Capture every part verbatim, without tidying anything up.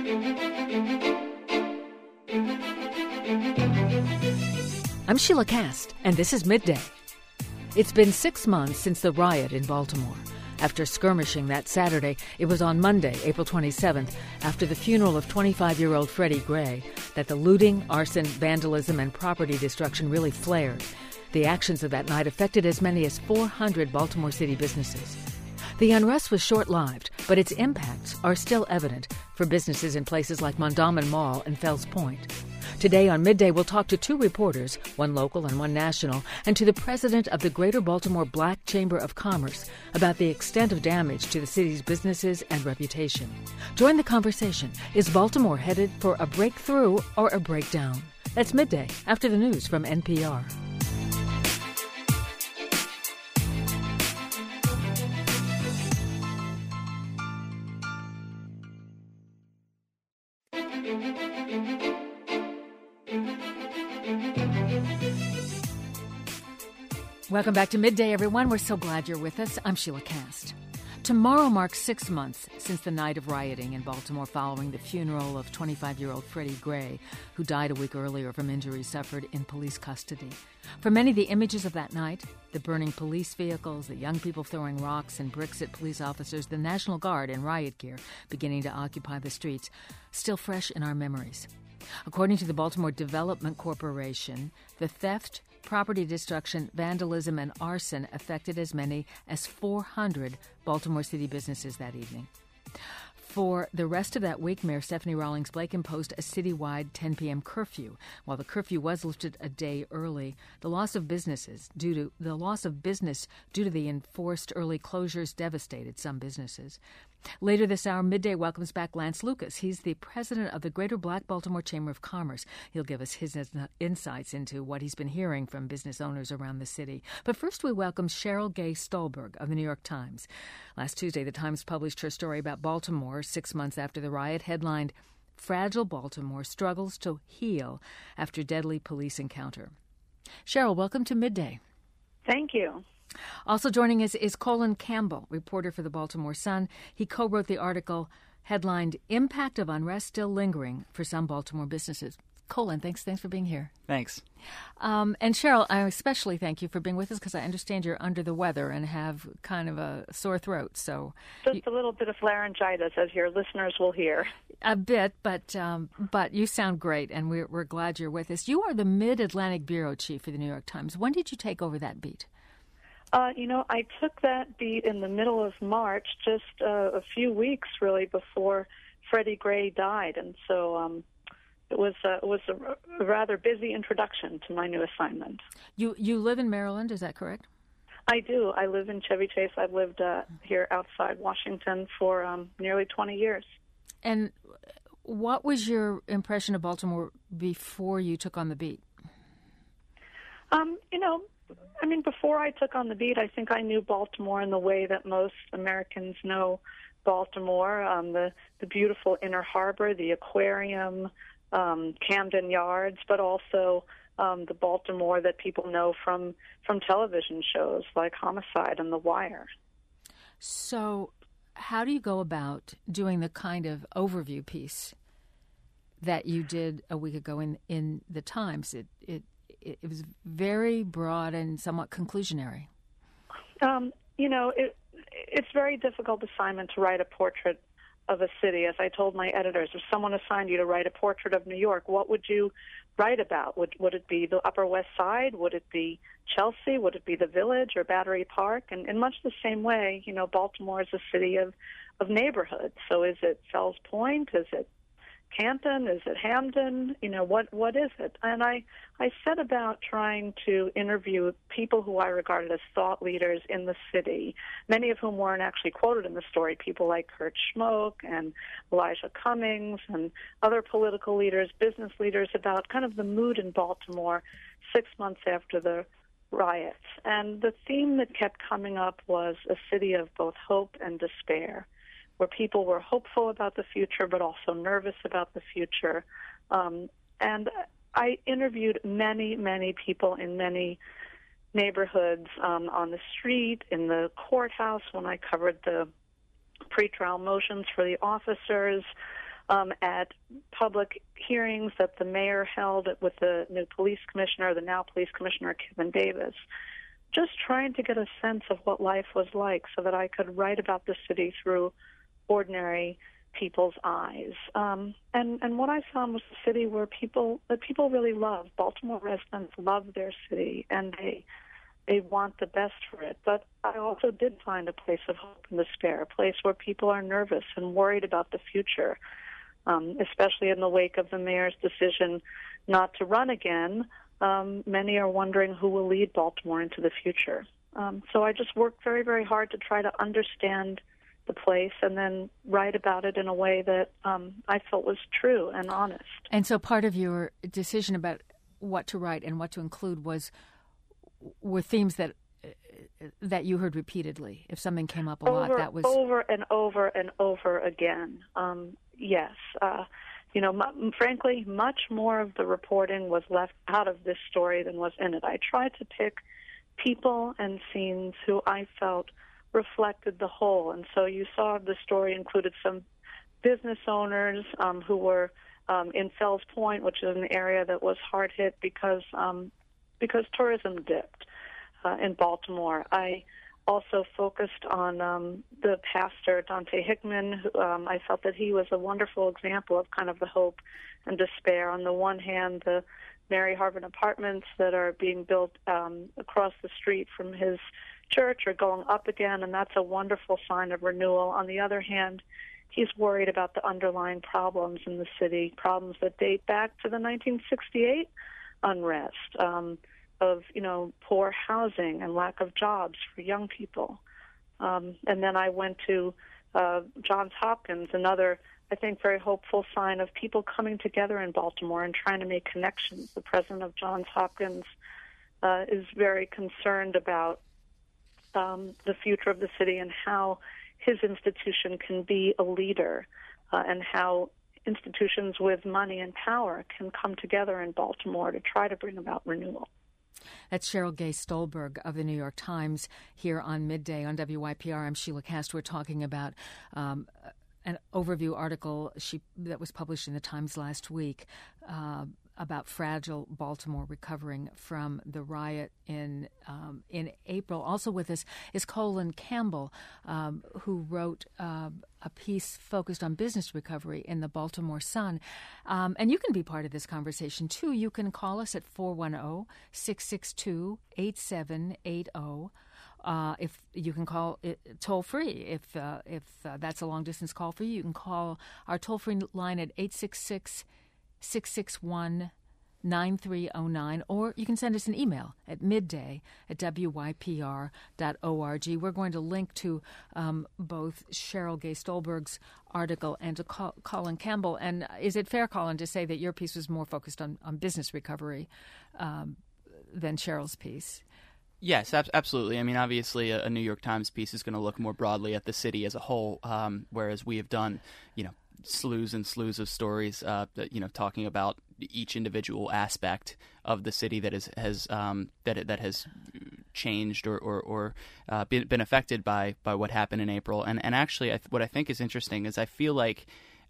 I'm Sheila Cast, and this is Midday. It's been six months since the riot in Baltimore. After skirmishing that Saturday, it was on Monday, April twenty-seventh, after the funeral of twenty-five-year-old Freddie Gray, that the looting, arson, vandalism, and property destruction really flared. The actions of that night affected as many as four hundred Baltimore City businesses. The unrest was short-lived, but its impacts are still evident for businesses in places like Mondawmin Mall and Fells Point. Today on Midday, we'll talk to two reporters, one local and one national, and to the president of the Greater Baltimore Black Chamber of Commerce about the extent of damage to the city's businesses and reputation. Join the conversation. Is Baltimore headed for a breakthrough or a breakdown? That's Midday, after the news from N P R. Welcome back to Midday, everyone. We're so glad you're with us. I'm Sheila Cast. Tomorrow marks six months since the night of rioting in Baltimore following the funeral of twenty-five-year-old Freddie Gray, who died a week earlier from injuries suffered in police custody. For many, the images of that night, the burning police vehicles, the young people throwing rocks and bricks at police officers, the National Guard in riot gear beginning to occupy the streets, still fresh in our memories. According to the Baltimore Development Corporation, the theft, property destruction, vandalism, and arson affected as many as four hundred Baltimore City businesses that evening. For the rest of that week, Mayor Stephanie Rawlings Blake imposed a citywide ten p.m. curfew. While the curfew was lifted a day early, the loss of businesses due to the loss of business due to the enforced early closures devastated some businesses. Later this hour, Midday welcomes back Lance Lucas. He's the president of the Greater Black Baltimore Chamber of Commerce. He'll give us his insights into what he's been hearing from business owners around the city. But first, we welcome Cheryl Gay Stolberg of the New York Times. Last Tuesday, the Times published her story about Baltimore six months after the riot, headlined, "Fragile Baltimore Struggles to Heal After Deadly Police Encounter." Cheryl, welcome to Midday. Thank you. Also joining us is Colin Campbell, reporter for the Baltimore Sun. He co-wrote the article headlined, "Impact of Unrest Still Lingering for Some Baltimore Businesses." Colin, thanks thanks for being here. Thanks. Um, and Cheryl, I especially thank you for being with us because I understand you're under the weather and have kind of a sore throat. So Just you, a little bit of laryngitis, as your listeners will hear. A bit, but um, but you sound great, and we're, we're glad you're with us. You are the Mid-Atlantic bureau chief for the New York Times. When did you take over that beat? Uh, you know, I took that beat in the middle of March, just uh, a few weeks, really, before Freddie Gray died. And so um, it was, uh, it was a, a rather busy introduction to my new assignment. You you live in Maryland, is that correct? I do. I live in Chevy Chase. I've lived uh, here outside Washington for um, nearly twenty years. And what was your impression of Baltimore before you took on the beat? Um, you know, I mean, before I took on the beat, I think I knew Baltimore in the way that most Americans know Baltimore, um, the, the beautiful Inner Harbor, the aquarium, um, Camden Yards, but also um, the Baltimore that people know from, from television shows like Homicide and The Wire. So how do you go about doing the kind of overview piece that you did a week ago in, in the Times? It, it It was very broad and somewhat conclusionary. Um, you know, it, it's a very difficult assignment to write a portrait of a city. As I told my editors, if someone assigned you to write a portrait of New York, what would you write about? Would would it be the Upper West Side? Would it be Chelsea? Would it be the Village or Battery Park? And in much the same way, you know, Baltimore is a city of, of neighborhoods. So is it Fells Point? Is it Canton? Is it Hamden? You know, what what is it? And I, I set about trying to interview people who I regarded as thought leaders in the city, many of whom weren't actually quoted in the story, people like Kurt Schmoke and Elijah Cummings and other political leaders, business leaders, about kind of the mood in Baltimore six months after the riots. And the theme that kept coming up was a city of both hope and despair, where people were hopeful about the future but also nervous about the future. Um, and I interviewed many, many people in many neighborhoods, um, on the street, in the courthouse when I covered the pretrial motions for the officers, um, at public hearings that the mayor held with the new police commissioner, the now police commissioner, Kevin Davis, just trying to get a sense of what life was like so that I could write about the city through ordinary people's eyes. Um, and, and what I found was a city where people, that people really love. Baltimore residents love their city, and they they want the best for it. But I also did find a place of hope and despair, a place where people are nervous and worried about the future, um, especially in the wake of the mayor's decision not to run again. Um, many are wondering who will lead Baltimore into the future. Um, so I just worked very, very hard to try to understand the place and then write about it in a way that um, I felt was true and honest. And so part of your decision about what to write and what to include was were themes that that you heard repeatedly. If something came up a over, lot, that was over and over and over again. Um, yes, uh, you know, m- frankly, much more of the reporting was left out of this story than was in it. I tried to pick people and scenes who I felt reflected the whole, and so you saw the story included some business owners um, who were um, in Fells Point, which is an area that was hard hit because um, because tourism dipped uh, in Baltimore. I also focused on um, the pastor, Dante Hickman. Who, um, I felt that he was a wonderful example of kind of the hope and despair. On the one hand, the Mary Harvin apartments that are being built um, across the street from his church are going up again, and that's a wonderful sign of renewal. On the other hand, he's worried about the underlying problems in the city, problems that date back to the nineteen sixty-eight unrest, um, of, you know, poor housing and lack of jobs for young people. Um, and then I went to uh, Johns Hopkins, another, I think, very hopeful sign of people coming together in Baltimore and trying to make connections. The president of Johns Hopkins uh, is very concerned about um, the future of the city and how his institution can be a leader uh, and how institutions with money and power can come together in Baltimore to try to bring about renewal. That's Cheryl Gay Stolberg of the New York Times here on Midday on W Y P R. I'm Sheila Kast. We're talking about um, an overview article she that was published in the Times last week uh, about fragile Baltimore recovering from the riot in um, in April. Also with us is Colin Campbell, um, who wrote uh, a piece focused on business recovery in the Baltimore Sun. Um, and you can be part of this conversation, too. You can call us at four one zero, six six two, eight seven eight zero. Uh, if you can call it toll free, if uh, if uh, that's a long distance call for you, you can call our toll free line at eight six six, six six one, nine three zero nine, or you can send us an email at midday at w y p r dot org. We're going to link to um, both Cheryl Gay Stolberg's article and to Col- Colin Campbell. And is it fair, Colin, to say that your piece was more focused on, on business recovery um, than Cheryl's piece? Yes, ab- absolutely. I mean, obviously, a, a New York Times piece is going to look more broadly at the city as a whole, um, whereas we have done, you know, slews and slews of stories, uh, that, you know, talking about each individual aspect of the city that is has um, that that has changed or or, or uh, been, been affected by by what happened in April. And and actually, I th- what I think is interesting is I feel like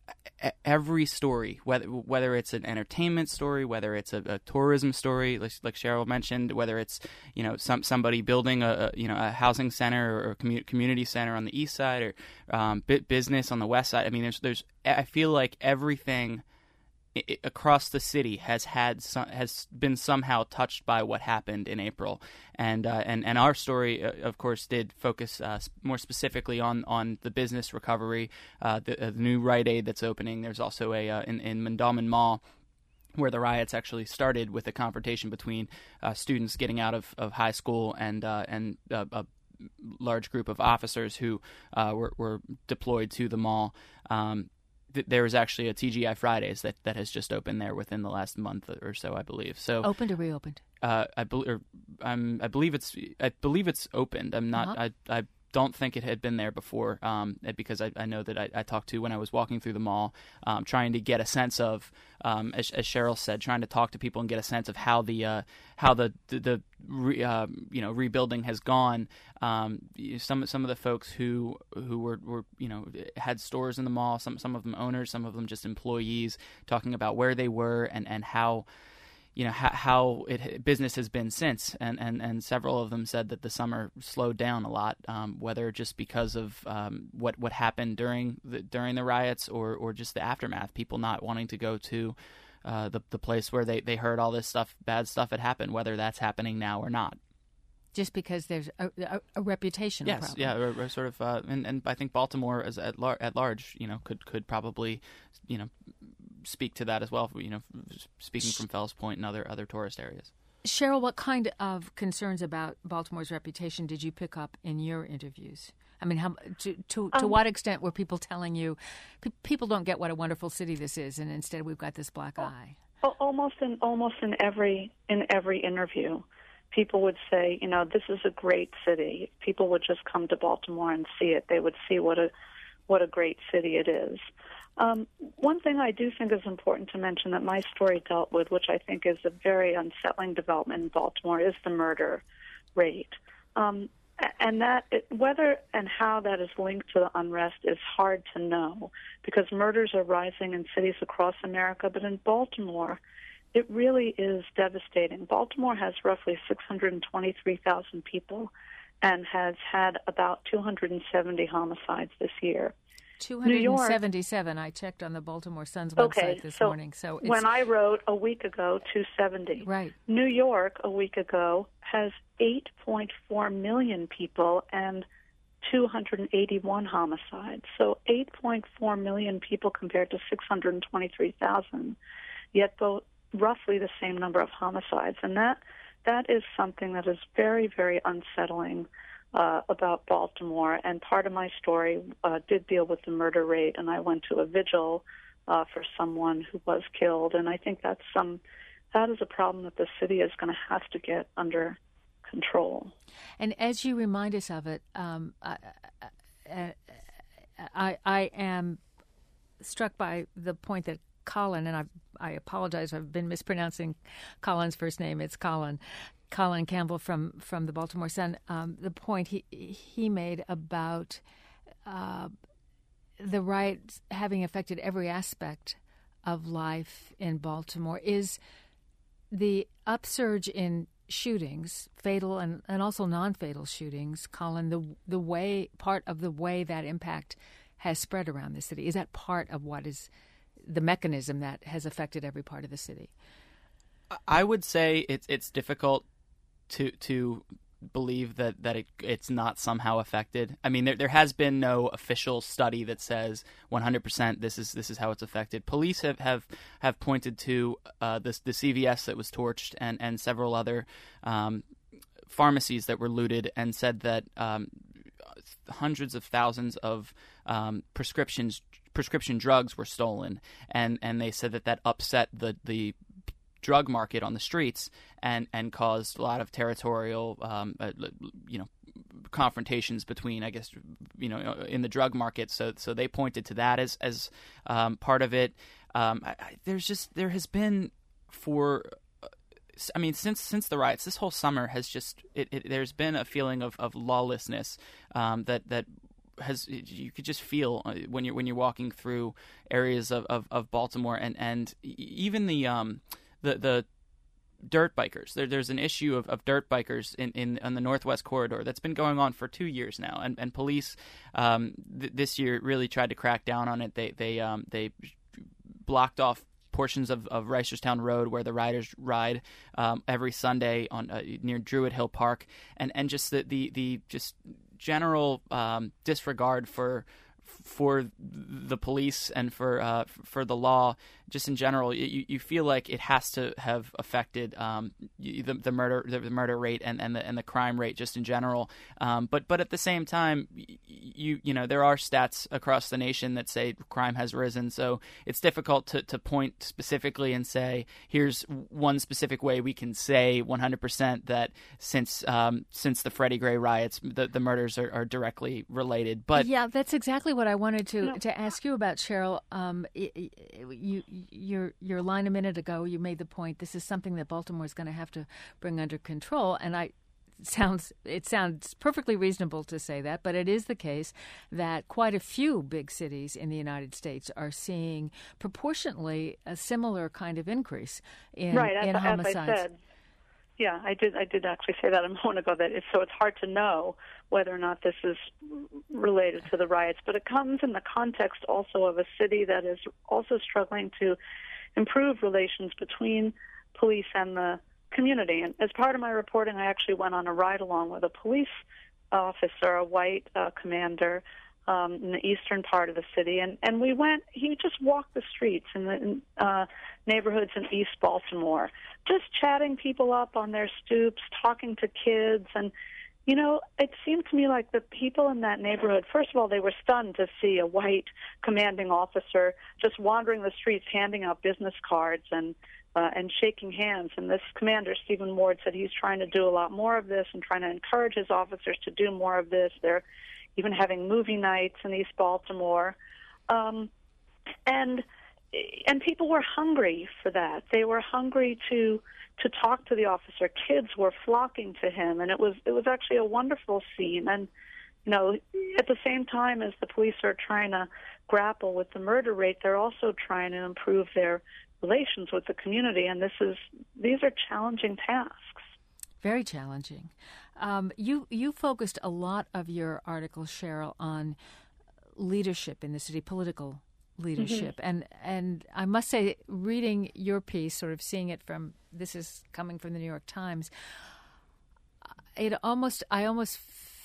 every story, whether whether it's an entertainment story, whether it's a, a tourism story, like, like Cheryl mentioned, whether it's, you know, some somebody building a, a you know a housing center or a commu- community center on the east side, or um, business on the west side. I mean, there's there's I feel like everything I- across the city has had some, has been somehow touched by what happened in April, and uh, and and our story, uh, of course, did focus uh, more specifically on, on the business recovery, uh, the, uh, the new Rite Aid that's opening. There's also a uh, in in Mondawmin Mall, where the riots actually started with a confrontation between uh, students getting out of, of high school and uh, and uh, a large group of officers who uh, were were deployed to the mall. Um, There was actually a T G I Fridays that, that has just opened there within the last month or so, I believe. So opened or reopened? Uh, I believe I'm I believe it's I believe it's opened. I'm not. Uh-huh. I I don't think it had been there before, um, because I, I know that I, I talked to when I was walking through the mall, um, trying to get a sense of, um, as, as Cheryl said, trying to talk to people and get a sense of how the uh, how the the, the re, uh, you know rebuilding has gone. Um, some some of the folks who who were, were you know had stores in the mall, some some of them owners, some of them just employees, talking about where they were and, and how. You know how, how it business has been since, and, and, and several of them said that the summer slowed down a lot, um, whether just because of um, what what happened during the during the riots or, or just the aftermath. People not wanting to go to uh, the the place where they, they heard all this stuff, bad stuff had happened, whether that's happening now or not. Just because there's a, a, a reputational yes, problem. yeah, or, or sort of, uh, and, and I think Baltimore as at, lar- at large, you know, could could probably, you know. speak to that as well, you know, speaking from Fells Point and other other tourist areas. Cheryl, what kind of concerns about Baltimore's reputation did you pick up in your interviews? I mean, how to to, to um, what extent were people telling you pe- people don't get what a wonderful city this is, and instead we've got this black eye? Almost in almost in every in every interview, people would say, you know, this is a great city. If people would just come to Baltimore and see it, they would see what a what a great city it is. Um, one thing I do think is important to mention that my story dealt with, which I think is a very unsettling development in Baltimore, is the murder rate. Um, and that it, whether and how that is linked to the unrest is hard to know, because murders are rising in cities across America, but in Baltimore, it really is devastating. Baltimore has roughly six hundred twenty-three thousand people and has had about two hundred seventy homicides this year. two hundred seventy-seven. I checked on the Baltimore Sun's website okay, this so morning. So it's, when I wrote a week ago, two hundred seventy. Right. New York a week ago has eight point four million people and two hundred eighty-one homicides. So eight point four million people compared to six hundred twenty-three thousand, yet both roughly the same number of homicides. And that that is something that is very, very unsettling Uh, about Baltimore, and part of my story uh, did deal with the murder rate, and I went to a vigil uh, for someone who was killed, and I think that's some that is a problem that the city is going to have to get under control. And as you remind us of it, um, I, I, I am struck by the point that Colin, and I, I apologize, I've been mispronouncing Colin's first name. It's Colin. Colin Campbell from, from the Baltimore Sun, um, the point he he made about uh, the riots having affected every aspect of life in Baltimore is the upsurge in shootings, fatal and, and also non-fatal shootings, Colin, the the way part of the way that impact has spread around the city. Is that part of what is the mechanism that has affected every part of the city? I would say it's it's difficult to to believe that that it, it's not somehow affected. I mean, there there has been no official study that says one hundred percent this is this is how it's affected. Police have have, have pointed to uh, this the C V S that was torched and and several other um, pharmacies that were looted, and said that um, hundreds of thousands of um, prescriptions prescription drugs were stolen, and and they said that that upset the the drug market on the streets and, and caused a lot of territorial, um, uh, you know, confrontations between, I guess, you know, in the drug market. So so they pointed to that as as um, part of it. Um, I, I, there's just there has been for, I mean, since since the riots, this whole summer has just it, it, there's been a feeling of of lawlessness um, that that. has you could just feel when you're when you're walking through areas of, of, of Baltimore, and, and even the um the the dirt bikers. There there's an issue of, of dirt bikers in, in on the Northwest Corridor that's been going on for two years now, and and police um th- this year really tried to crack down on it. They they um they blocked off portions of, of Reisterstown Road where the riders ride um, every Sunday on uh, near Druid Hill Park, and and just the the, the just general um, disregard for for the police and for uh, for the law, just in general, you, you feel like it has to have affected um, the, the murder the murder rate and, and the and the crime rate just in general. Um, but but at the same time, you you know there are stats across the nation that say crime has risen. So it's difficult to, to point specifically and say here's one specific way we can say one hundred percent that since um, since the Freddie Gray riots, the, the murders are, are directly related. But yeah, that's exactly what I wanted to, no. to ask you about, Cheryl. Um, you, your your line a minute ago, you made the point this is something that Baltimore is going to have to bring under control, and I sounds it sounds perfectly reasonable to say that, but it is the case that quite a few big cities in the United States are seeing proportionately a similar kind of increase in, right, as, in homicides. As I said. Yeah, I did. I did actually say that a moment ago. That it's, so it's hard to know whether or not this is related to the riots, but it comes in the context also of a city that is also struggling to improve relations between police and the community. And as part of my reporting, I actually went on a ride along with a police officer, a white uh, commander, um, in the eastern part of the city, and and we went. He just walked the streets in the in, uh, neighborhoods in East Baltimore, just chatting people up on their stoops, talking to kids, and you know, it seemed to me like the people in that neighborhood. First of all, they were stunned to see a white commanding officer just wandering the streets, handing out business cards and uh, and shaking hands. And this commander, Stephen Ward, said he's trying to do a lot more of this and trying to encourage his officers to do more of this. They're even having movie nights in East Baltimore. Um, and and people were hungry for that. They were hungry to to talk to the officer. Kids were flocking to him, and it was it was actually a wonderful scene. And you know, at the same time as the police are trying to grapple with the murder rate, they're also trying to improve their relations with the community. And this is these are challenging tasks. Very challenging. Um, you you focused a lot of your article, Cheryl, on leadership in the city, political leadership, mm-hmm. and and I must say, reading your piece, sort of seeing it from this is coming from the New York Times, it almost I almost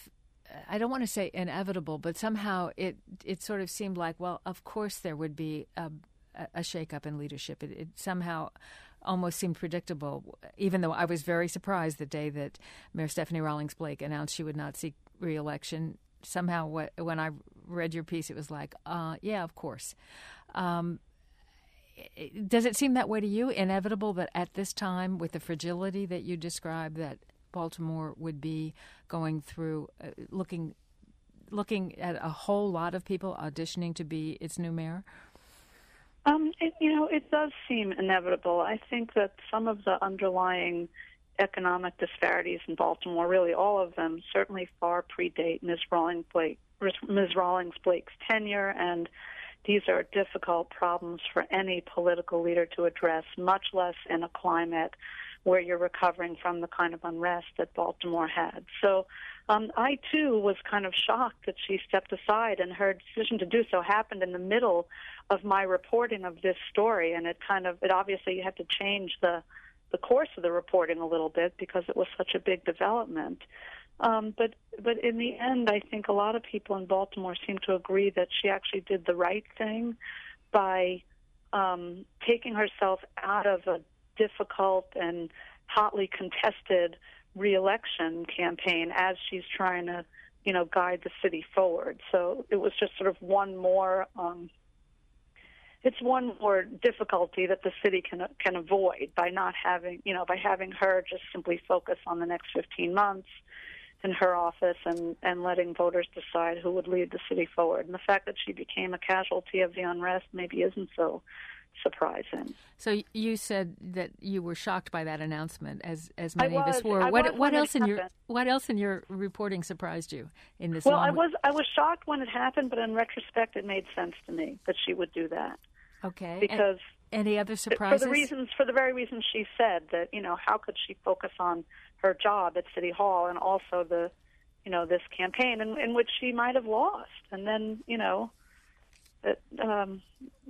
I don't want to say inevitable, but somehow it it sort of seemed like, well, of course there would be a, a shakeup in leadership. It, it somehow almost seemed predictable, even though I was very surprised the day that Mayor Stephanie Rawlings Blake announced she would not seek re-election. Somehow what, when I read your piece, it was like, uh, yeah, of course. Um, does it seem that way to you, inevitable that at this time, with the fragility that you described, that Baltimore would be going through, uh, looking looking at a whole lot of people auditioning to be its new mayor? Um, it, you know, it does seem inevitable. I think that some of the underlying economic disparities in Baltimore, really all of them, certainly far predate Miz Rawlings Blake, Miz Rawlings Blake's tenure, and these are difficult problems for any political leader to address, much less in a climate where you're recovering from the kind of unrest that Baltimore had. So um, I, too, was kind of shocked that she stepped aside, and her decision to do so happened in the middle of my reporting of this story, and it kind of, it obviously had to change the, the course of the reporting a little bit because it was such a big development. Um, but but in the end, I think a lot of people in Baltimore seem to agree that she actually did the right thing by um, taking herself out of a difficult and hotly contested re-election campaign as she's trying to, you know, guide the city forward. So it was just sort of one more, um, it's one more difficulty that the city can can avoid by not having, you know, by having her just simply focus on the next fifteen months in her office and, and letting voters decide who would lead the city forward. And the fact that she became a casualty of the unrest maybe isn't so surprising. So you said that you were shocked by that announcement, as as many I was, of us were. I What was what else in happened. your what else in your reporting surprised you in this? Well, long... I was I was shocked when it happened, but in retrospect, it made sense to me that she would do that. Okay. Because and any other surprises? For the reasons, for the very reasons she said, that, you know, how could she focus on her job at City Hall and also the, you know, this campaign in, in which she might have lost, and then, you know, it, um.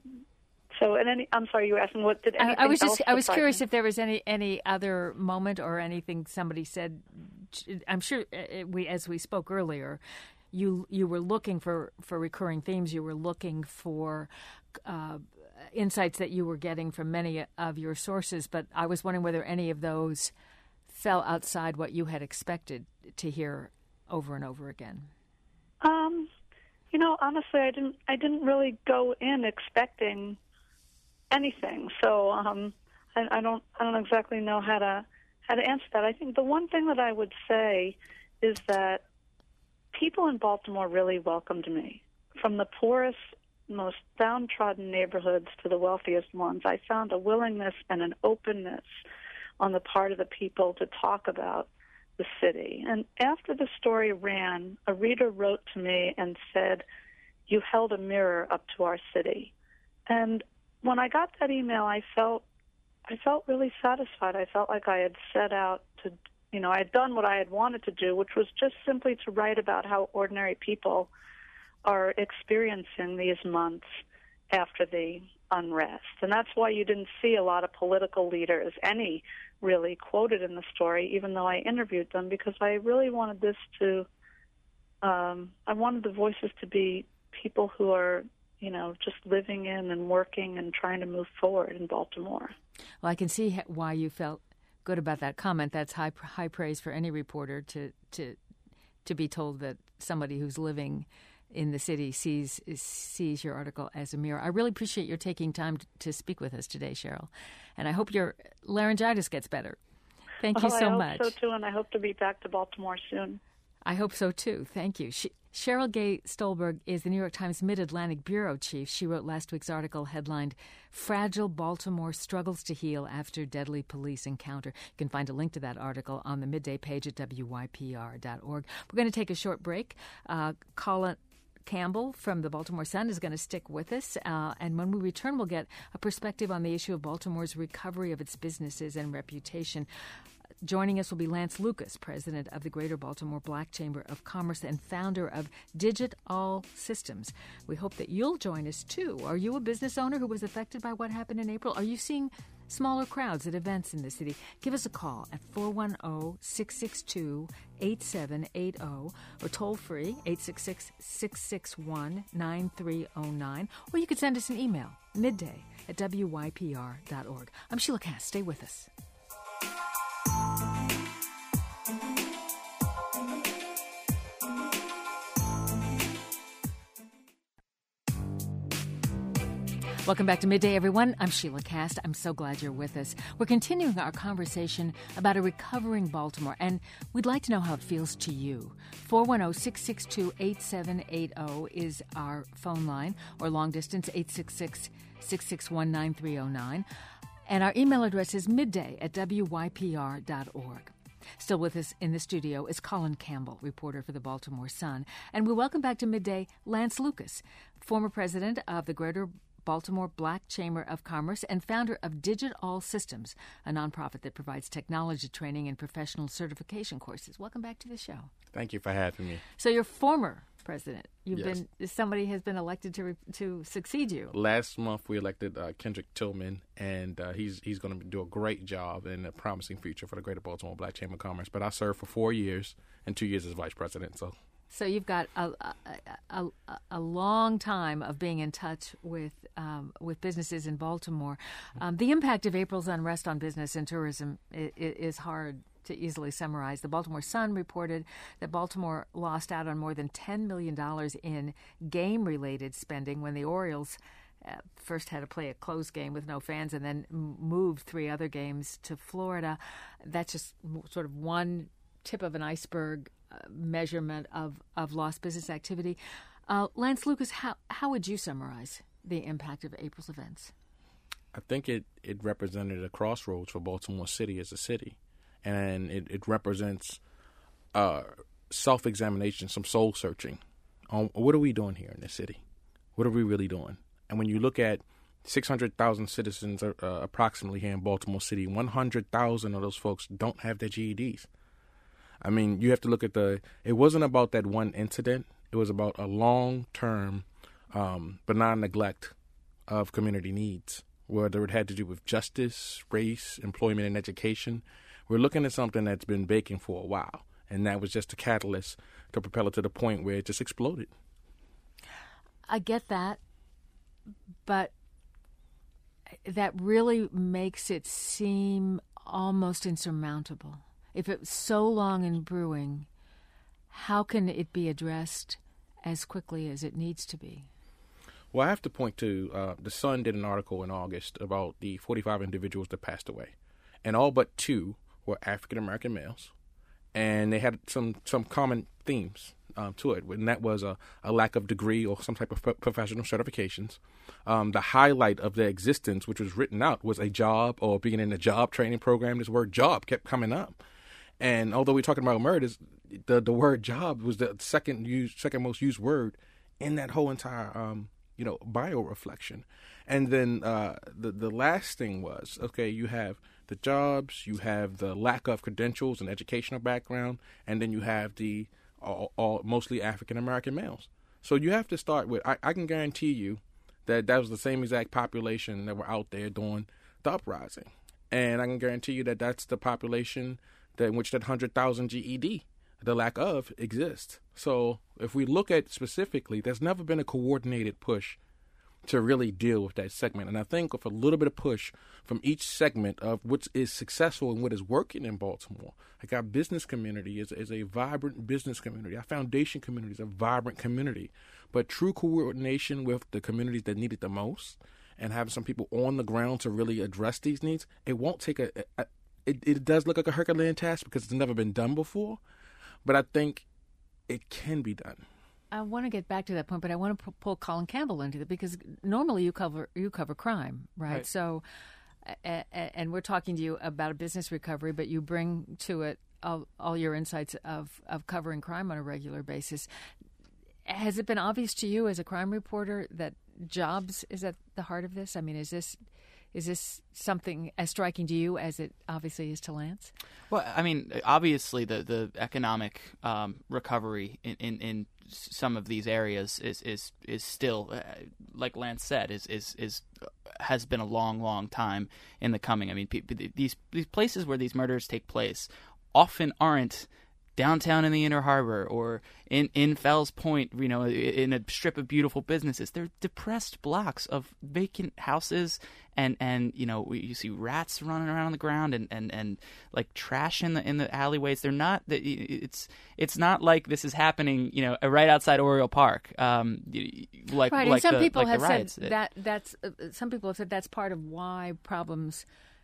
So, and any, I'm sorry, you were asking what did anything I, I was just else I was surprise curious me? if there was any any other moment or anything somebody said. I'm sure uh, we, as we spoke earlier, you you were looking for, for recurring themes. You were looking for uh, insights that you were getting from many of your sources. But I was wondering whether any of those fell outside what you had expected to hear over and over again. Um, you know, honestly, I didn't. I didn't really go in expecting anything. So um, I, I don't. I don't exactly know how to how to answer that. I think the one thing that I would say is that people in Baltimore really welcomed me. From the poorest, most downtrodden neighborhoods to the wealthiest ones, I found a willingness and an openness on the part of the people to talk about the city. And after the story ran, a reader wrote to me and said, "You held a mirror up to our city." And when I got that email, I felt I felt really satisfied. I felt like I had set out to, you know, I had done what I had wanted to do, which was just simply to write about how ordinary people are experiencing these months after the unrest. And that's why you didn't see a lot of political leaders, any really, quoted in the story, even though I interviewed them, because I really wanted this to, um, I wanted the voices to be people who are, you know, just living in and working and trying to move forward in Baltimore. Well, I can see why you felt good about that comment. That's high high praise for any reporter to to to be told that somebody who's living in the city sees sees your article as a mirror. I really appreciate your taking time to speak with us today, Cheryl, and I hope your laryngitis gets better. Thank well, you so I hope much. so too, and I hope to be back to Baltimore soon. I hope so too. Thank you. She, Cheryl Gay Stolberg is the New York Times Mid-Atlantic bureau chief. She wrote last week's article headlined "Fragile Baltimore Struggles to Heal After Deadly Police Encounter." You can find a link to that article on the Midday page at W Y P R dot org. We're going to take a short break. Uh, Colin Campbell from the Baltimore Sun is going to stick with us, uh, and when we return, we'll get a perspective on the issue of Baltimore's recovery of its businesses and reputation. Joining us will be Lance Lucas, president of the Greater Baltimore Black Chamber of Commerce and founder of Digit All Systems. We hope that you'll join us, too. Are you a business owner who was affected by what happened in April? Are you seeing smaller crowds at events in the city? Give us a call at four one zero, six six two, eight seven eight zero or toll free eight six six, six six one, nine three zero nine, or you could send us an email, midday at W Y P R dot org. I'm Sheila Cass. Stay with us. Welcome back to Midday, everyone. I'm Sheila Cast. I'm so glad you're with us. We're continuing our conversation about a recovering Baltimore, and we'd like to know how it feels to you. four one zero, six six two, eight seven eight zero is our phone line, or long distance, eight six six, six six one, nine three zero nine. And our email address is midday at W Y P R dot org. Still with us in the studio is Colin Campbell, reporter for the Baltimore Sun. And we welcome back to Midday Lance Lucas, former president of the Greater Baltimore Black Chamber of Commerce and founder of Digit All Systems, a nonprofit that provides technology training and professional certification courses. Welcome back to the show. Thank you for having me. So you're former president. You've Yes. been somebody has been elected to re, to succeed you. Last month we elected uh, Kendrick Tillman, and uh, he's he's going to do a great job and a promising future for the Greater Baltimore Black Chamber of Commerce. But I served for four years and two years as vice president. So. So you've got a, a, a, a long time of being in touch with um, with businesses in Baltimore. Um, the impact of April's unrest on business and tourism is, is hard to easily summarize. The Baltimore Sun reported that Baltimore lost out on more than ten million dollars in game-related spending when the Orioles uh, first had to play a closed game with no fans and then moved three other games to Florida. That's just sort of one tip of an iceberg measurement of, of lost business activity. Uh, Lance Lucas, how, how would you summarize the impact of April's events? I think it, it represented a crossroads for Baltimore City as a city. And it, it represents uh, self-examination, some soul-searching on what are we doing here in this city? What are we really doing? And when you look at six hundred thousand citizens uh, approximately here in Baltimore City, one hundred thousand of those folks don't have their G E Ds. I mean, you have to look at the, it wasn't about that one incident. It was about a long-term um, benign neglect of community needs, whether it had to do with justice, race, employment, and education. We're looking at something that's been baking for a while, and that was just a catalyst to propel it to the point where it just exploded. I get that, but that really makes it seem almost insurmountable. If it was so long in brewing, how can it be addressed as quickly as it needs to be? Well, I have to point to, uh, The Sun did an article in August about the forty-five individuals that passed away. And all but two were African-American males. And they had some, some common themes um, to it. And that was a, a lack of degree or some type of pro- professional certifications. Um, the highlight of their existence, which was written out, was a job or being in a job training program. This word job kept coming up. And although we're talking about murders, the the word job was the second used, second most used word in that whole entire um, you know bio reflection. And then uh, the the last thing was, okay, you have the jobs, you have the lack of credentials and educational background, and then you have the all, all mostly African American males. So you have to start with. I, I can guarantee you that that was the same exact population that were out there during the uprising, and I can guarantee you that that's the population that in which that one hundred thousand G E D, the lack of, exists. So if we look at specifically, there's never been a coordinated push to really deal with that segment. And I think with a little bit of push from each segment of what is successful and what is working in Baltimore, like our business community is, is a vibrant business community. Our foundation community is a vibrant community. But true coordination with the communities that need it the most and having some people on the ground to really address these needs, it won't take a, a It, it does look like a Herculean task because it's never been done before, but I think it can be done. I want to get back to that point, but I want to pull Colin Campbell into it because normally you cover you cover crime, right? right. So, uh, and we're talking to you about a business recovery, but you bring to it all, all your insights of, of covering crime on a regular basis. Has it been obvious to you as a crime reporter that jobs is at the heart of this? I mean, is this... Is this something as striking to you as it obviously is to Lance? Well, I mean, obviously the, the economic um, recovery in, in, in some of these areas is is, is still, uh, like Lance said, is, is is has been a long, long time in the coming. I mean, pe- these these places where these murders take place often aren't downtown in the Inner Harbor or in, in Fells Point, you know, in a strip of beautiful businesses. They're depressed blocks of vacant houses and, and you know, you see rats running around on the ground and, and, and like trash in the in the alleyways. They're not, it's it's not like this is happening, you know, right outside Oriole Park. Um, like, right, like and some the, people like have the riots. said that that's, uh, some people have said that's part of why problems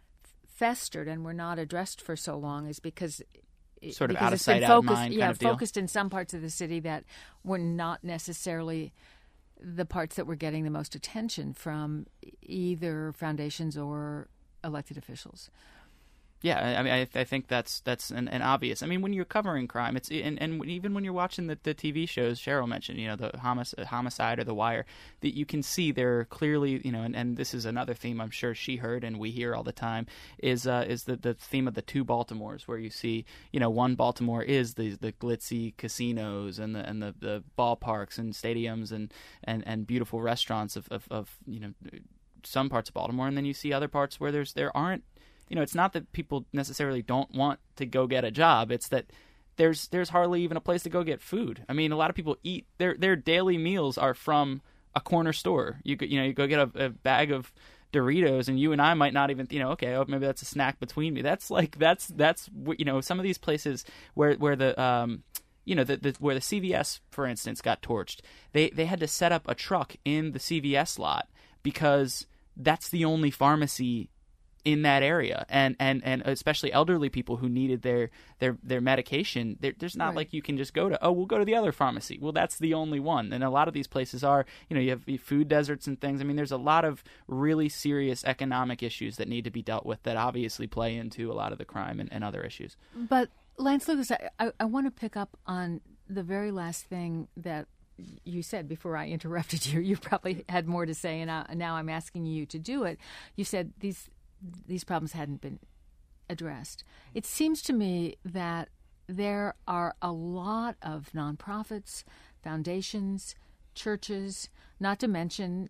festered and were not addressed for so long is because sort of because out of it's sight, been out of focused, mind yeah, kind of deal. focused in some parts of the city that were not necessarily the parts that were getting the most attention from either foundations or elected officials. Yeah, I mean, I, I think that's that's an, an obvious. I mean, when you're covering crime, it's and, and even when you're watching the, the T V shows Cheryl mentioned, you know, the homicide, homicide or The Wire, that you can see they're clearly, you know, and, and this is another theme I'm sure she heard and we hear all the time is uh, is the, the theme of the two Baltimores, where you see, you know, one Baltimore is the the glitzy casinos and the and the, the ballparks and stadiums and, and, and beautiful restaurants of, of, of you know some parts of Baltimore, and then you see other parts where there's there aren't. You know, it's not that people necessarily don't want to go get a job. It's that there's there's hardly even a place to go get food. I mean, a lot of people eat their their daily meals are from a corner store. You you know, you go get a, a bag of Doritos, and you and I might not even, you know, okay, oh, maybe that's a snack between me. That's like that's that's you know, some of these places where where the um you know the, the where the C V S, for instance, got torched. They they had to set up a truck in the C V S lot because that's the only pharmacy in that area, and, and, and especially elderly people who needed their their, their medication, there, there's not right. like you can just go to, oh, we'll go to the other pharmacy. Well, that's the only one. And a lot of these places are, you know, you have food deserts and things. I mean, there's a lot of really serious economic issues that need to be dealt with that obviously play into a lot of the crime and, and other issues. But Lance Lucas, I, I, I want to pick up on the very last thing that you said before I interrupted you. You probably had more to say, and I, now I'm asking you to do it. You said these these problems hadn't been addressed. It seems to me that there are a lot of nonprofits, foundations, churches, not to mention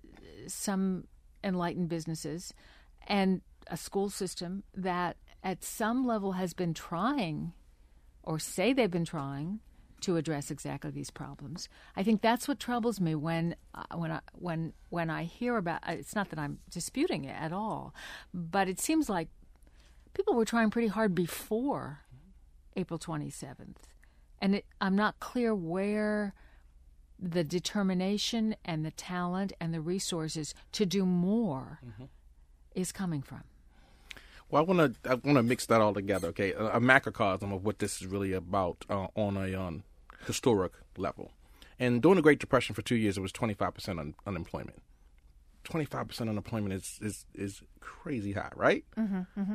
some enlightened businesses, and a school system that at some level has been trying, or say they've been trying, to address exactly these problems. I think that's what troubles me when uh, when I when when I hear about. It's not that I'm disputing it at all, but it seems like people were trying pretty hard before April twenty-seventh, and it, I'm not clear where the determination and the talent and the resources to do more mm-hmm. is coming from. Well, I want to I want to mix that all together. Okay, a, a macrocosm of what this is really about uh, on a um, historic level. And during the Great Depression for two years, it was twenty-five percent un- unemployment. twenty-five percent unemployment is is is crazy high, right? Mm-hmm, mm-hmm.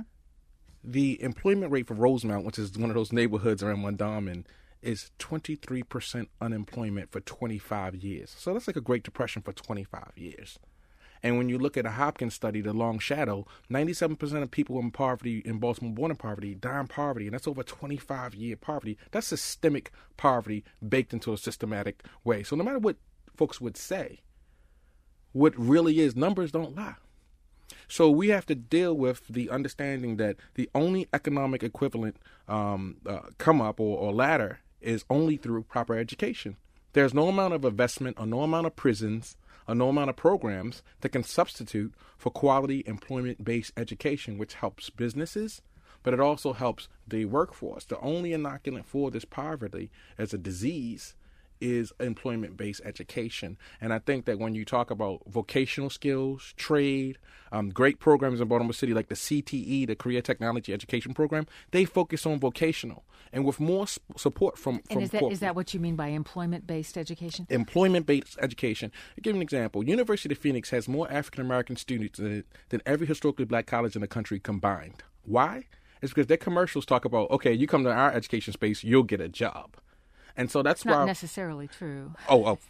The employment rate for Rosemount, which is one of those neighborhoods around Mondawmin, is twenty-three percent unemployment for twenty-five years. So that's like a Great Depression for twenty-five years. And when you look at a Hopkins study, the long shadow, ninety-seven percent of people in poverty, in Baltimore born in poverty, die in poverty, and that's over twenty-five year poverty. That's systemic poverty baked into a systematic way. So no matter what folks would say, what really is, numbers don't lie. So we have to deal with the understanding that the only economic equivalent um, uh, come up or, or ladder is only through proper education. There's no amount of investment or no amount of prisons or no amount of programs that can substitute for quality employment-based education, which helps businesses, but it also helps the workforce. The only inoculant for this poverty as a disease is employment-based education. And I think that when you talk about vocational skills, trade, um, great programs in Baltimore City like the C T E, the Career Technology Education Program, they focus on vocational. And with more sp- support from, from And is that, corporate, is that what you mean by employment-based education? Employment-based education. I'll give you an example. University of Phoenix has more African-American students in it than every historically black college in the country combined. Why? It's because their commercials talk about, okay, you come to our education space, you'll get a job. And so that's it's why. Not necessarily true. Oh, oh.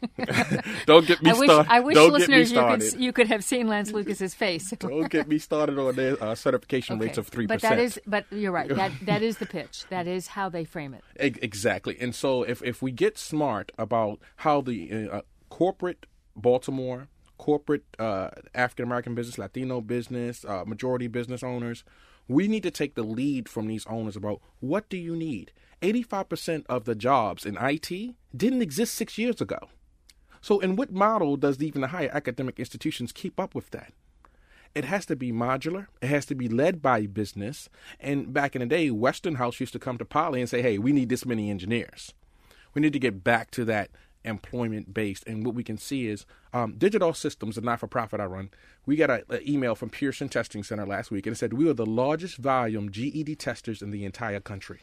Don't get me I wish, started. I wish Don't listeners, get me started. you could you could have seen Lance Lucas's face. Don't get me started on their uh, certification okay. rates of three but percent. that is, but you're right. That that is the pitch. That is how they frame it. Exactly. And so if if we get smart about how the uh, corporate Baltimore, corporate uh, African American business, Latino business, uh, majority business owners, we need to take the lead from these owners about what do you need. eighty-five percent of the jobs in I T didn't exist six years ago. So in what model does even the higher academic institutions keep up with that? It has to be modular. It has to be led by business. And back in the day, Westinghouse used to come to Poly and say, hey, we need this many engineers. We need to get back to that employment-based. And what we can see is um, Digital Systems, a not-for-profit I run, we got an email from Pearson Testing Center last week, and it said we are the largest volume G E D testers in the entire country.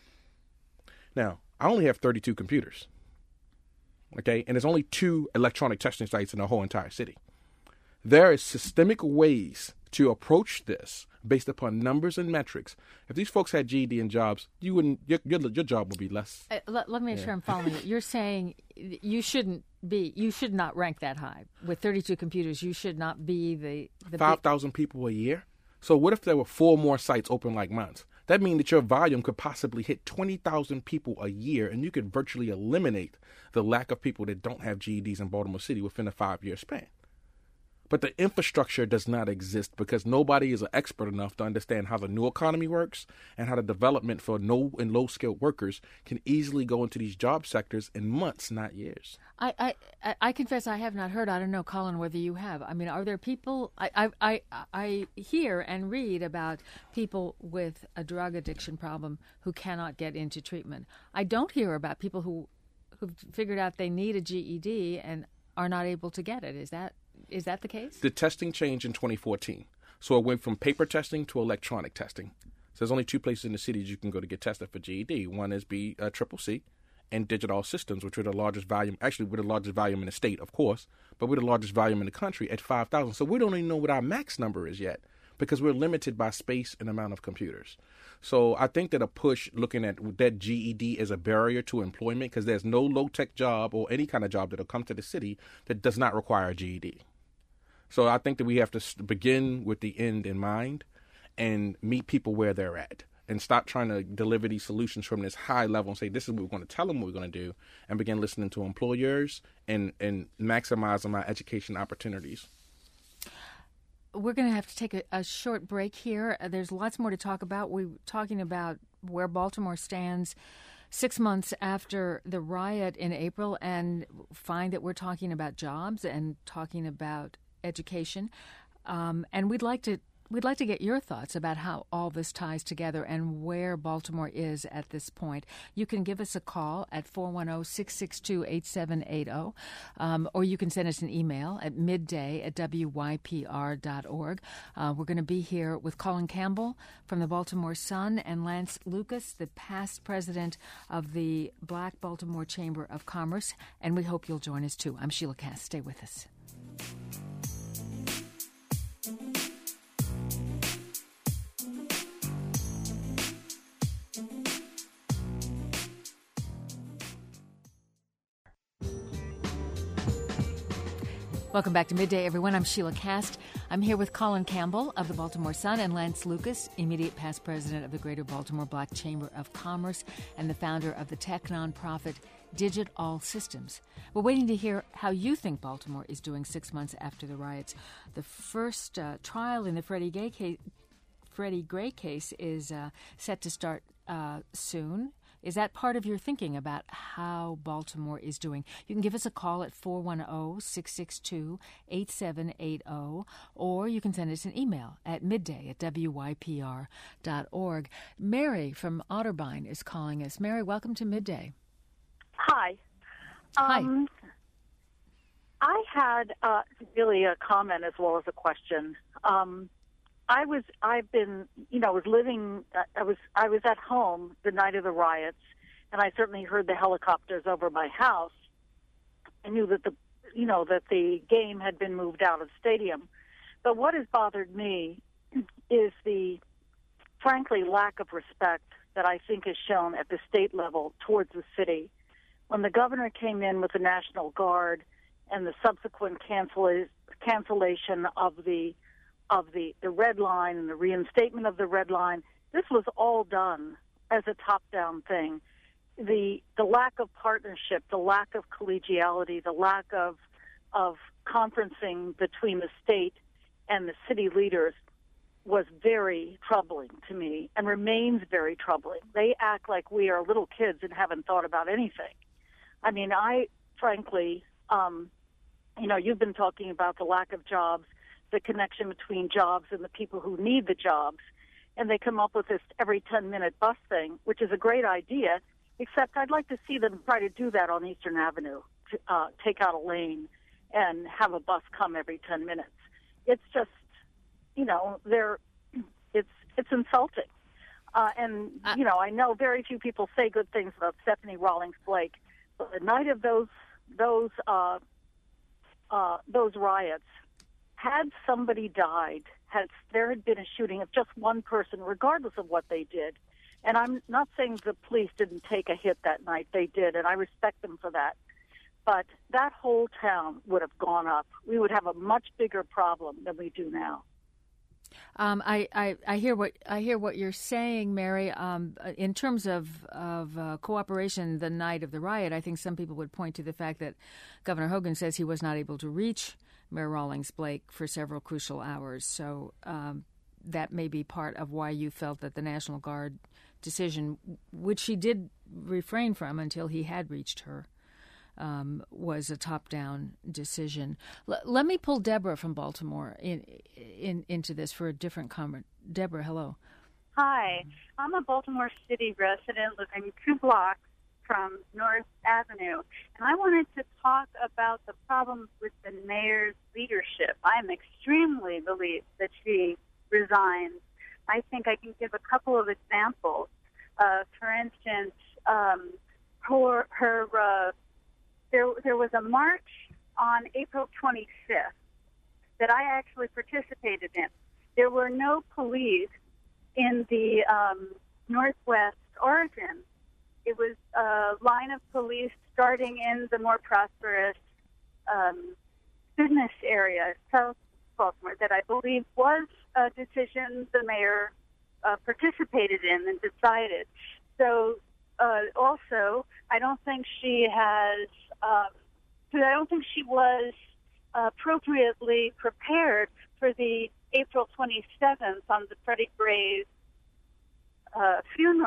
Now, I only have thirty-two computers, okay, and there's only two electronic testing sites in the whole entire city. There is systemic ways to approach this based upon numbers and metrics. If these folks had G E D and jobs, you wouldn't. Your, your, your job would be less. Uh, let, let me make yeah. sure I'm following you. You're saying you shouldn't be. You should not rank that high with thirty-two computers. You should not be the, the five thousand people a year. So what if there were four more sites open like mine? That means that your volume could possibly hit twenty thousand people a year, and you could virtually eliminate the lack of people that don't have G E Ds in Baltimore City within a five-year span. But the infrastructure does not exist because nobody is an expert enough to understand how the new economy works and how the development for no and low-skilled workers can easily go into these job sectors in months, not years. I, I, I confess I have not heard. I don't know, Colin, whether you have. I mean, are there people? I, I, I, I hear and read about people with a drug addiction problem who cannot get into treatment. I don't hear about people who who've figured out they need a G E D and are not able to get it. Is that is that the case? The testing changed in twenty fourteen. So it went from paper testing to electronic testing. So there's only two places in the city you can go to get tested for G E D. One is B uh, Triple C and Digital Systems, which are the largest volume. Actually, we're the largest volume in the state, of course, but we're the largest volume in the country at five thousand. So we don't even know what our max number is yet because we're limited by space and amount of computers. So I think that a push looking at that G E D as a barrier to employment, because there's no low-tech job or any kind of job that will come to the city that does not require a G E D. So I think that we have to begin with the end in mind and meet people where they're at and stop trying to deliver these solutions from this high level and say, this is what we're going to tell them what we're going to do, and begin listening to employers and, and maximizing our education opportunities. We're going to have to take a, a short break here. Uh, there's lots more to talk about. We're talking about where Baltimore stands six months after the riot in April, and find that we're talking about jobs and talking about education. Um, and we'd like to we'd like to get your thoughts about how all this ties together and where Baltimore is at this point. You can give us a call at four one zero, six six two, eight seven eight zero, um, or you can send us an email at midday at w y p r dot org. Uh, we're going to be here with Colin Campbell from the Baltimore Sun and Lance Lucas, the past president of the Black Baltimore Chamber of Commerce, and we hope you'll join us too. I'm Sheila Cass. Stay with us. Welcome back to Midday, everyone. I'm Sheila Cast. I'm here with Colin Campbell of the Baltimore Sun and Lance Lucas, immediate past president of the Greater Baltimore Black Chamber of Commerce and the founder of the tech nonprofit Digit All Systems. We're waiting to hear how you think Baltimore is doing six months after the riots. The first uh, trial in the Freddie Gray case, Freddie Gray case is uh, set to start uh, soon. Is that part of your thinking about how Baltimore is doing? You can give us a call at four one zero, six six two, eight seven eight zero, or you can send us an email at midday at w y p r dot org. Mary from Otterbein is calling us. Mary, welcome to Midday. Hi. Hi. Um, I had uh, really a comment as well as a question. Um, I was, I've been, you know, was living, I was, I was at home the night of the riots, and I certainly heard the helicopters over my house. I knew that the, you know, that the game had been moved out of the stadium. But what has bothered me is the, frankly, lack of respect that I think is shown at the state level towards the city. When the governor came in with the National Guard and the subsequent cancel- cancellation of the of the, the red line and the reinstatement of the red line, this was all done as a top-down thing. The the lack of partnership, the lack of collegiality, the lack of of conferencing between the state and the city leaders was very troubling to me and remains very troubling. They act like we are little kids and haven't thought about anything. I mean, I, frankly, um, you know, you've been talking about the lack of jobs, the connection between jobs and the people who need the jobs, and they come up with this every ten-minute bus thing, which is a great idea, except I'd like to see them try to do that on Eastern Avenue, to, uh, take out a lane and have a bus come every ten minutes. It's just, you know, they're, it's it's insulting. Uh, and, you know, I know very few people say good things about Stephanie Rawlings Blake, but the night of those those uh, uh, those riots, had somebody died, had there had been a shooting of just one person, regardless of what they did, and I'm not saying the police didn't take a hit that night, they did, and I respect them for that, but that whole town would have gone up. We would have a much bigger problem than we do now. Um, I, I, I hear what I hear what you're saying, Mary. Um, in terms of of uh, cooperation the night of the riot, I think some people would point to the fact that Governor Hogan says he was not able to reach Mayor Rawlings Blake for several crucial hours. So um, that may be part of why you felt that the National Guard decision, which he did refrain from until he had reached her, Um, was a top-down decision. L- let me pull Deborah from Baltimore in, in into this for a different comment. Deborah, hello. Hi. I'm a Baltimore City resident living two blocks from North Avenue, and I wanted to talk about the problems with the mayor's leadership. I am extremely relieved that she resigned. I think I can give a couple of examples. Uh, for instance, um, her... her uh, There, there was a march on April twenty-fifth that I actually participated in. There were no police in the um, Northwest Oregon. It was a line of police starting in the more prosperous um, business area, South Baltimore, that I believe was a decision the mayor uh, participated in and decided. So uh, also, I don't think she has... Uh, so I don't think she was uh, appropriately prepared for the April twenty-seventh on the Freddie Gray's uh, funeral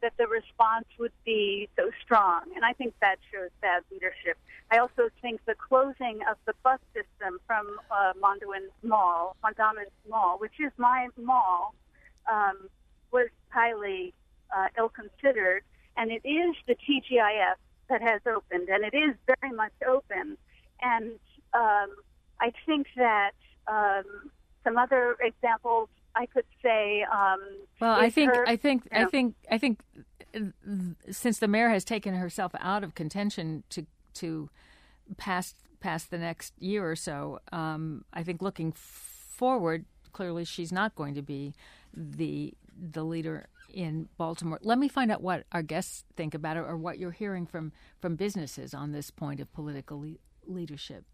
that the response would be so strong. And I think that shows bad leadership. I also think the closing of the bus system from uh, Mondawmin Mall, Mondawmin Mall, which is my mall, um, was highly uh, ill-considered. And it is the T G I F that has opened, and it is very much open. And um, I think that um, some other examples I could say. Um, well, I think, her, I think, you know, I think, I think, since the mayor has taken herself out of contention to to pass past the next year or so, um, I think looking forward, clearly she's not going to be the the leader in Baltimore. Let me find out what our guests think about it, or what you're hearing from from businesses on this point of political le- leadership.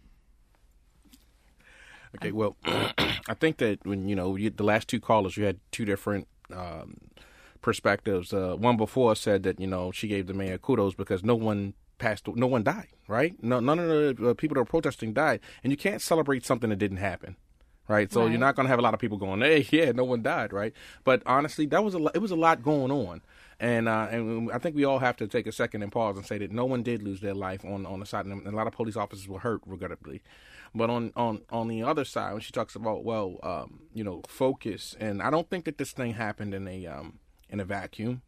Okay, well, I think that when, you know, you, the last two callers, you had two different um, perspectives. Uh, one before said that, you know, she gave the mayor kudos because no one passed, no one died, right? No, none of the uh, people that were protesting died. And you can't celebrate something that didn't happen, right? So right. You're not going to have a lot of people going, hey, yeah, no one died, right? But honestly, that was a, it was a lot going on. And uh, and I think we all have to take a second and pause and say that no one did lose their life on, on the side, and a lot of police officers were hurt, regrettably. But on, on, on the other side, when she talks about, well, um, you know, focus, and I don't think that this thing happened in a um, in a vacuum.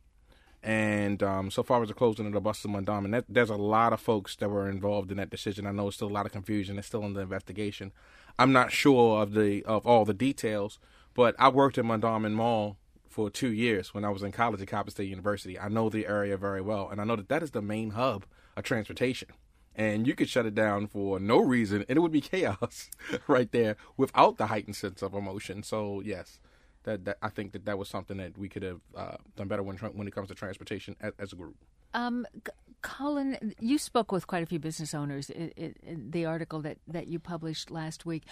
And um, so far as the closing of the bus to Mondawmin, that, there's a lot of folks that were involved in that decision. I know it's still a lot of confusion. It's still in the investigation. I'm not sure of the of all the details, but I worked at Mondawmin Mall for two years when I was in college at Coppin State University. I know the area very well, and I know that that is the main hub of transportation. And you could shut it down for no reason, and it would be chaos right there without the heightened sense of emotion. So, yes, that, that I think that that was something that we could have uh, done better when when it comes to transportation as, as a group. Um, Colin, you spoke with quite a few business owners in, in, in the article that, that you published last week.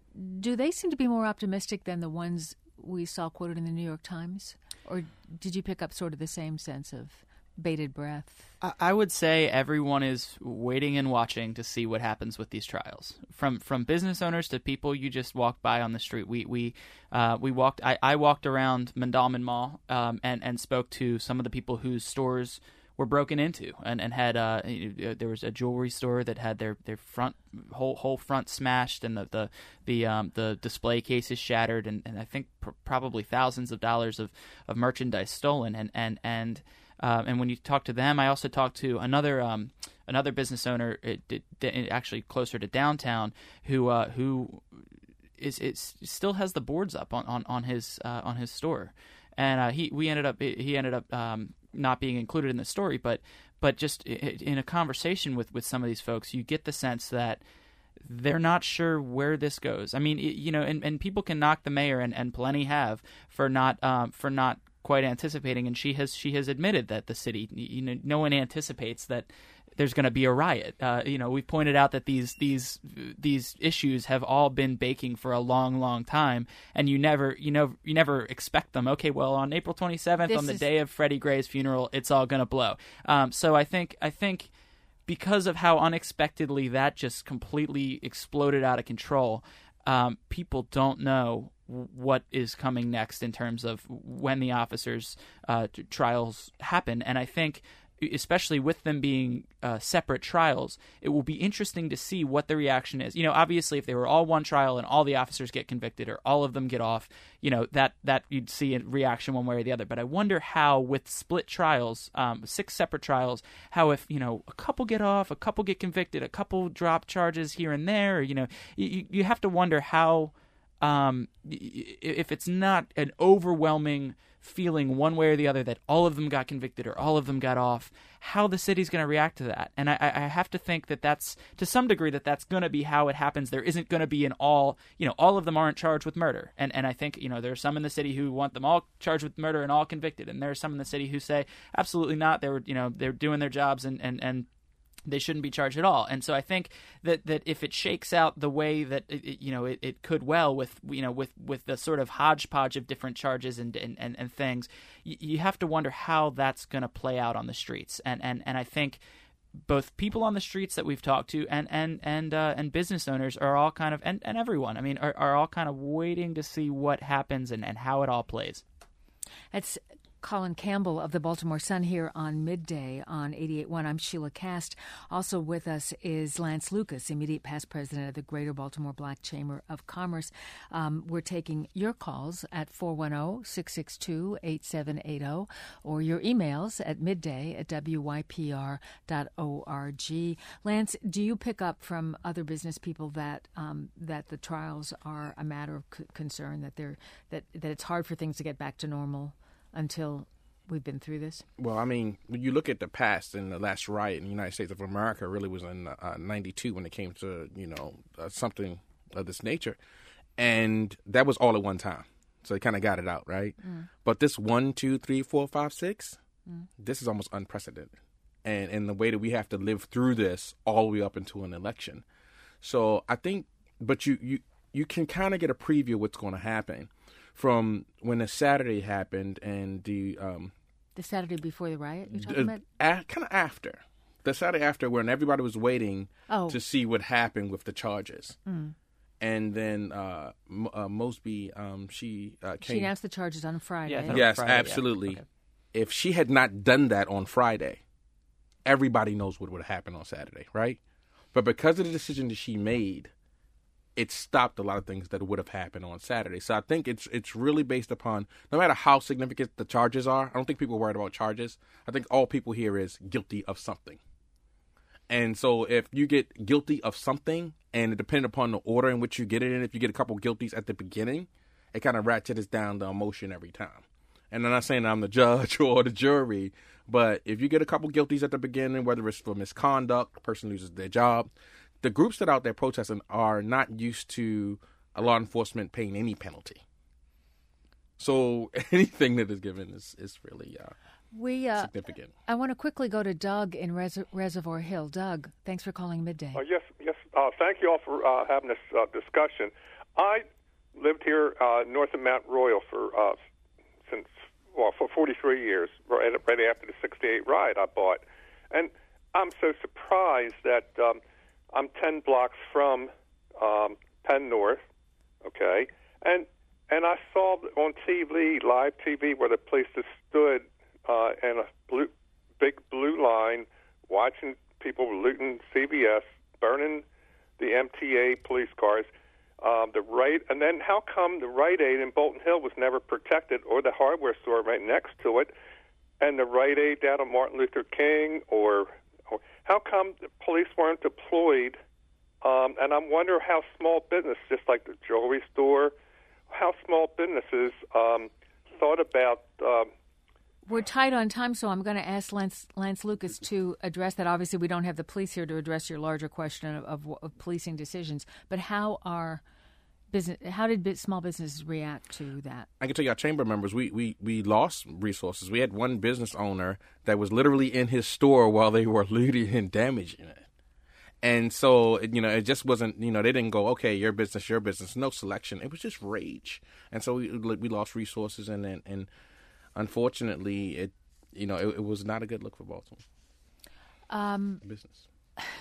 Do they seem to be more optimistic than the ones we saw quoted in the New York Times? Or did you pick up sort of the same sense of bated breath? I would say everyone is waiting and watching to see what happens with these trials. From from business owners to people you just walked by on the street. We we uh, we walked. I, I walked around Mondawmin Mall um, and and spoke to some of the people whose stores were broken into, and and had uh, there was a jewelry store that had their, their front whole whole front smashed, and the the the um, the display cases shattered, and, and I think pr- probably thousands of dollars of, of merchandise stolen, and and and. Um, and when you talk to them, I also talked to another um, another business owner, it, it, it actually closer to downtown, who uh, who is it still has the boards up on on, on his uh, on his store, and uh, he we ended up he ended up um, not being included in the story, but but just in a conversation with, with some of these folks, you get the sense that they're not sure where this goes. I mean, you know, and, and people can knock the mayor, and, and plenty have, for not um, for not. quite anticipating, and she has she has admitted that the city, you know, no one anticipates that there's going to be a riot. Uh, you know, we've pointed out that these these these issues have all been baking for a long, long time, and you never you know you never expect them. Okay, well, on April twenty-seventh, on the is... day of Freddie Gray's funeral, it's all going to blow. Um, so I think I think because of how unexpectedly that just completely exploded out of control, um, people don't know what is coming next in terms of when the officers' uh, t- trials happen. And I think, especially with them being uh, separate trials, it will be interesting to see what the reaction is. You know, obviously, if they were all one trial and all the officers get convicted or all of them get off, you know, that, that you'd see a reaction one way or the other. But I wonder how, with split trials, um, six separate trials, how if, you know, a couple get off, a couple get convicted, a couple drop charges here and there, or, you know, you, you have to wonder how... Um, if it's not an overwhelming feeling one way or the other that all of them got convicted or all of them got off, how the city's going to react to that. And I, I have to think that that's, to some degree, that that's going to be how it happens. There isn't going to be an all, you know, all of them aren't charged with murder. And and I think, you know, there are some in the city who want them all charged with murder and all convicted. And there are some in the city who say, absolutely not. They were, you know, they're doing their jobs and, and, and they shouldn't be charged at all. And so I think that, that if it shakes out the way that it, it, you know it, it could well with you know with, with the sort of hodgepodge of different charges and and, and, and things, you, you have to wonder how that's going to play out on the streets. And and, and I think both people on the streets that we've talked to and and and uh, and business owners are all kind of and, and everyone I mean are, are all kind of waiting to see what happens and, and how it all plays. That's Colin Campbell of the Baltimore Sun here on Midday on eighty-eight point one. I'm Sheila Cast. Also with us is Lance Lucas, immediate past president of the Greater Baltimore Black Chamber of Commerce. Um, we're taking your calls at four one zero, six six two, eight seven eight zero or your emails at midday at w y p r dot org. Lance, do you pick up from other business people that um, that the trials are a matter of c- concern, that they're that, that it's hard for things to get back to normal until we've been through this? Well, I mean, when you look at the past, and the last riot in the United States of America really was in uh, ninety-two when it came to, you know, uh, something of this nature. And that was all at one time. So they kind of got it out, right? Mm. But this one, two, three, four, five, six, mm. this is almost unprecedented. And, and the way that we have to live through this all the way up into an election. So I think, but you, you, you can kind of get a preview of what's going to happen from when the Saturday happened and the um, the Saturday before the riot you're talking uh, about? A- kind of after. The Saturday after, when everybody was waiting oh. to see what happened with the charges. Mm. And then uh, M- uh, Mosby, um, she uh, came. She announced the charges on Friday. Yeah, yes, Friday, absolutely. Yeah. Okay. If she had not done that on Friday, everybody knows what would have happened on Saturday, right? But because of the decision that she made, it stopped a lot of things that would have happened on Saturday. So I think it's it's really based upon, no matter how significant the charges are, I don't think people are worried about charges. I think all people hear is guilty of something. And so if you get guilty of something, and it depends upon the order in which you get it in, if you get a couple guilties at the beginning, it kind of ratchets down the emotion every time. And I'm not saying I'm the judge or the jury, but if you get a couple guilties at the beginning, whether it's for misconduct, the person loses their job, the groups that are out there protesting are not used to a law enforcement paying any penalty. So anything that is given is, is really uh, we, uh, significant. I want to quickly go to Doug in Res- Reservoir Hill. Doug, thanks for calling Midday. Uh, yes, yes. Uh, thank you all for uh, having this uh, discussion. I lived here uh, north of Mount Royal for uh, since well for forty-three years, right, right after the sixty-eight riot I bought, and I'm so surprised that. Um, I'm ten blocks from um, Penn North, okay, and and I saw on T V, live T V, where the police just stood uh, in a blue, big blue line, watching people looting C V S, burning the M T A police cars, um, the right, and then how come the Rite Aid in Bolton Hill was never protected, or the hardware store right next to it, and the Rite Aid down on Martin Luther King, or how come the police weren't deployed? Um, and I wonder how small business, just like the jewelry store, how small businesses um, thought about. Um, We're tight on time, so I'm going to ask Lance, Lance Lucas to address that. Obviously, we don't have the police here to address your larger question of, of, of policing decisions. But how are business? How did small businesses react to that? I can tell you, our chamber members, we, we, we lost resources. We had one business owner that was literally in his store while they were looting and damaging it. And so, you know, it just wasn't, you know, they didn't go, okay, your business, your business. No selection. It was just rage. And so we we lost resources, and and, and unfortunately, it, you know, it, it was not a good look for Baltimore. Um, business.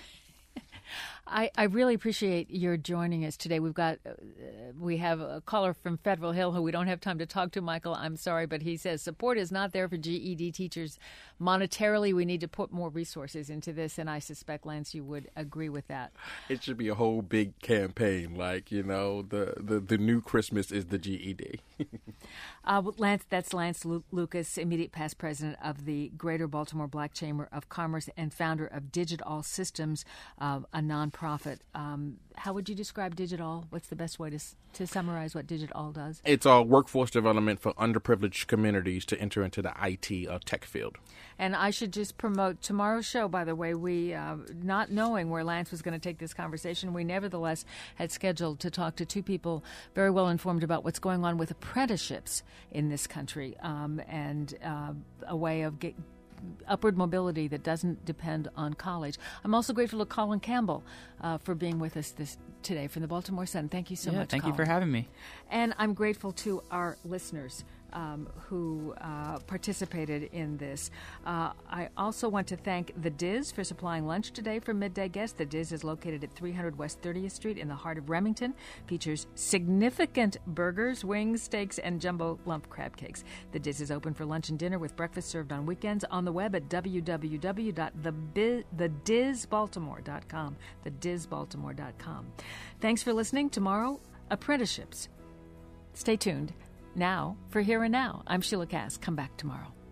I, I really appreciate your joining us today. We've got, uh, we have a caller from Federal Hill who we don't have time to talk to, Michael. I'm sorry, but he says support is not there for G E D teachers. Monetarily, we need to put more resources into this, and I suspect, Lance, you would agree with that. It should be a whole big campaign, like, you know, the, the, the new Christmas is the G E D. uh, Lance, that's Lance Lu- Lucas, immediate past president of the Greater Baltimore Black Chamber of Commerce and founder of Digit-All Systems, uh, a nonprofit. Um, how would you describe Digit-All? What's the best way to to summarize what Digit-All does? It's a workforce development for underprivileged communities to enter into the I T uh, tech field. And I should just promote tomorrow's show, by the way. We, uh, not knowing where Lance was going to take this conversation, we nevertheless had scheduled to talk to two people very well informed about what's going on with apprenticeships in this country, um, and uh, a way of get, upward mobility that doesn't depend on college. I'm also grateful to Colin Campbell uh, for being with us this today from the Baltimore Sun. Thank you so yeah, much, thank Colin. you for having me. And I'm grateful to our listeners. um, who uh, participated in this. Uh, I also want to thank The Diz for supplying lunch today for Midday Guests. The Diz is located at three hundred West thirtieth Street in the heart of Remington. Features significant burgers, wings, steaks, and jumbo lump crab cakes. The Diz is open for lunch and dinner with breakfast served on weekends. On the web at w w w dot the diz baltimore dot com. the diz baltimore dot com. Thanks for listening. Tomorrow, apprenticeships. Stay tuned. Now, for Here and Now, I'm Sheila Cass. Come back tomorrow.